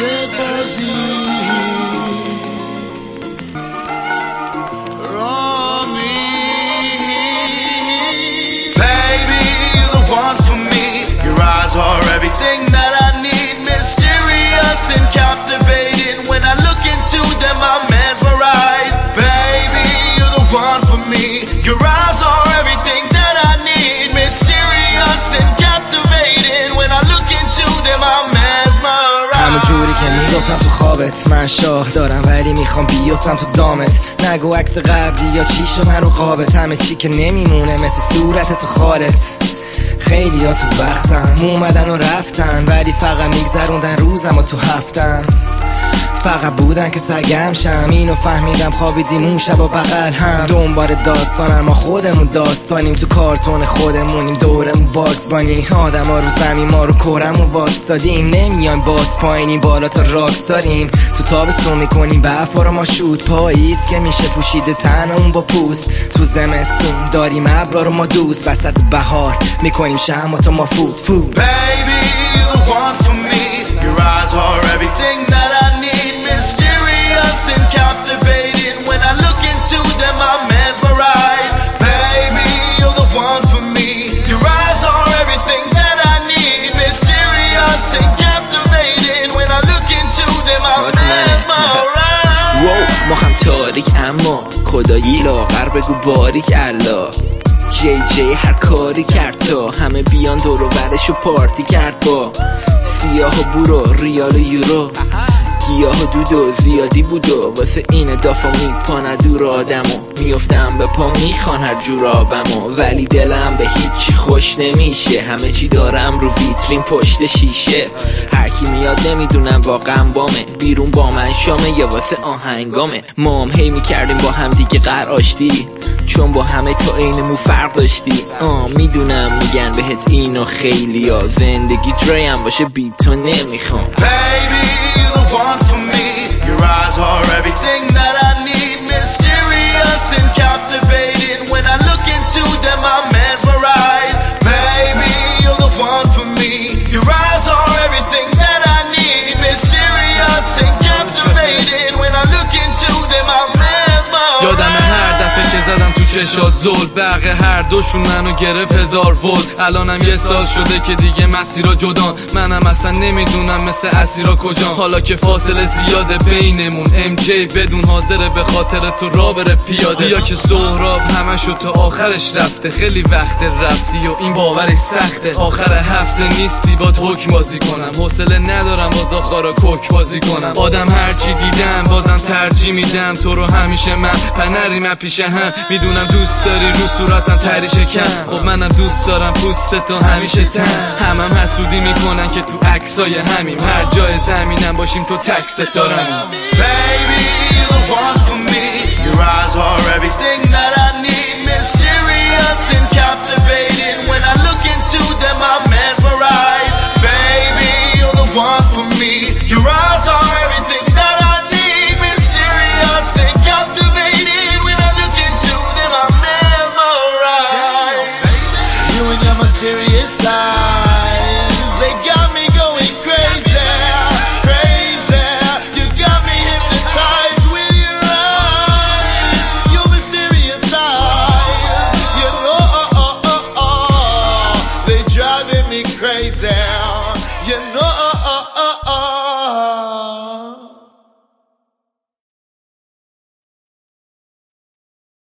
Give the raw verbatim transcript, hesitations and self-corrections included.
واسه بازی رامی Baby, you're the one for me. Your eyes are everything that I need. Mysterious and captivating. When I look into them, I'm mesmerized. Baby, you're the one for me. Your eyes are everything that I need. Mysterious and captivating. When I look into them, I'm mesmerized. همه جوری که میگفتم تو خوابت، من شاه دارم ولی میخوام بیفتم تو دامت. نگو عکس قبلی یا چی شدن رو قابت، همه چی که نمیمونه مثل صورت تو خالت. خیلی ها تو بختن اومدن و رفتن، ولی فقط میگذروندن روزم و تو هفتن. فقط بودن که سرگرم شم، اینو فهمیدم خوابیدیم اون شب و بغل هم. دنبال داستانم ما خودمون داستانیم، تو کارتون خودمونیم دورمون باکس بانی. آدم ها رو زمین ما رو کرمون واستادیم، نمیایم باز پایینیم بالا تا راکس داریم. تو تابستون میکنیم برفا رو ما شود، پاییز که میشه پوشیده تنمون با پوست. تو زمستون داریم ابرا رو ما دوست، وسط بهار میکنیم شهماتو ما فود فود. Baby, you're the one for me. Your eyes are everything that I need. Mysterious and captivating. When I look into them, I'm mesmerized. Baby, you're the one for me. Your eyes are everything that I need. Mysterious and captivating. When I look into them, I'm mesmerized. wow, ما هم تاریک اما خدایی لاغر بگو باریک الله. جی جی هر کاری کرد تا همه بیان دور و برشو پارتی کرد با سیاه و برو ریال و یورو. گیاه و دود و زیادی بود و واسه این دافا میپانه دور آدمو. میفتم به پا میخوان هر جور آبمو، ولی دلم به هیچی خوش نمیشه. همه چی دارم رو ویترین پشت شیشه. هرکی میاد نمیدونم واقعا بامه، بیرون با من شامه یا واسه آهنگامه. ما هم هی میکردیم با هم دیگه قرار آشتی، چون با همه تا اینمون فرق داشتی. آه میدونم میگن بهت اینو خیلی ها، زندگی دریم باشه بی تو نمیخوام. Baby, you're the one for me. Your eyes are everything that I need. Mysterious and captivating. When I look into them, I'm mesmerized. Baby, you're the one for me. Your eyes are everything that I need. Mysterious and captivating. When I look into them, I'm mesmerized. یادم هر دفعه که زدم تو چشات زل، برق هر دوشون منو گرفت هزار ولت. الانم یه سال شده که دیگه مسیرا جدان، منم اصلا نمیدونم مثل اسیرا کجان. حالا که فاصله زیاده بینمون، ام جی بدون حاضره به خاطر تو را بره پیاده. یا که سهراب همشو تا آخرش رفته، خیلی وقت رفتی و این باورش سخته. آخر هفته نیستی باد حکم بازی کنم، حوصله ندارم باز آخارا کوک بازی کنم. آدم هرچی دیدم بازم ترجیح میدم تو رو همیشه. من پنریم پیشه هم میدونم دوست داری رو صورتم تری شکم، خب منم دوست دارم پوست تو همیشه تن. همم حسودی میکنن که تو عکسای همیم، هر جای زمینم باشیم تو تک ستارم. Baby, you're the one for me. Your eyes are everything that I need. Mysterious and captivating.